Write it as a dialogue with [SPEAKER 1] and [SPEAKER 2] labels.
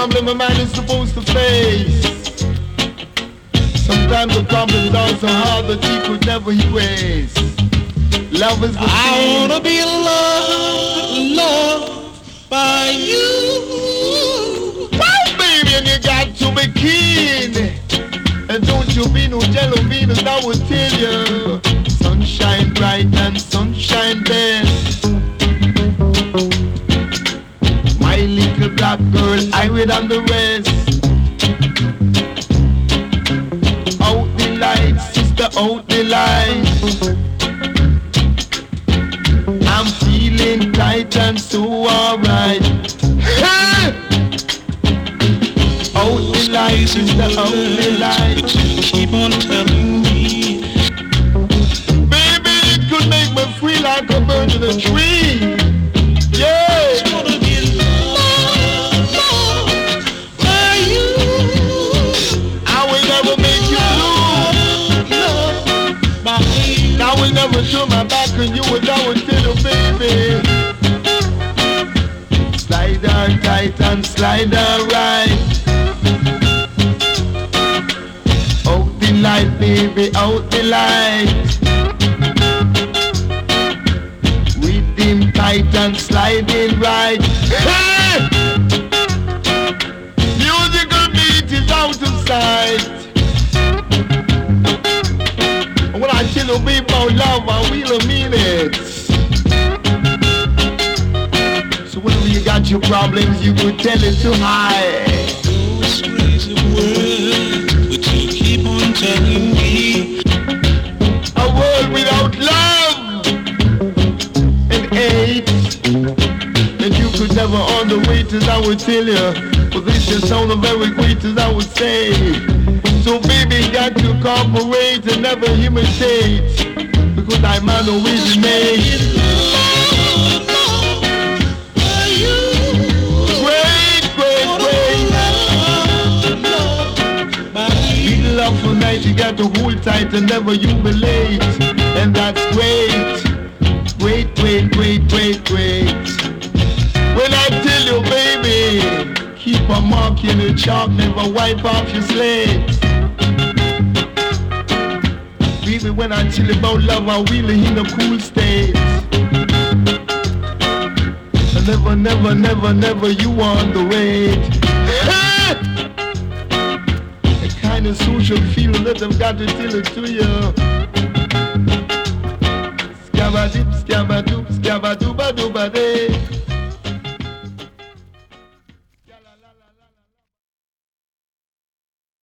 [SPEAKER 1] problem a man is supposed to face. Sometimes the problems are so hard that he could never erase. Love is the
[SPEAKER 2] I wanna be loved by you.
[SPEAKER 1] Well, baby, and you got to be keen. And don't you be no jello beans, I will tell you. Sunshine bright and sunshine best. My little black girl, I will on the rest. Out the light, sister, out the light. I'm feeling tight and so alright. Hey! Out the light, sister, out the light.
[SPEAKER 2] Keep on telling me,
[SPEAKER 1] baby, it could make me feel like a bird in a tree. Yeah.
[SPEAKER 2] I wanna be loved by you.
[SPEAKER 1] I will never make you lose.
[SPEAKER 2] By you.
[SPEAKER 1] I will never turn my back on you and I will tell you, baby. Slide her tight and slide her right. Out the light, baby, out the light. With him tight and sliding right. Hey! Musical beat is out of sight. And when I tell you baby about love, I really mean it. So whenever you got your problems, you could tell it to hide.
[SPEAKER 2] Those crazy words, but you keep on telling me.
[SPEAKER 1] A world without love and hate, and you could never underweight as I would tell you. But this just sounded very great as I would say. So baby, got to cooperate and never imitate, because I'm on the way to make. Love for night, you got to hold tight and never humiliate, and that's great, great, great, great, great, great. When I tell you, baby, keep a mark in the chalk, never wipe off your slate. Baby, when I tell you about love, I'm really in a cool state. And never, never, never, never you on the wait. Kind of social feeling that I've got to tell it to you. Scabba-dip, scabba-doop, scabba-dooba-dooba-day.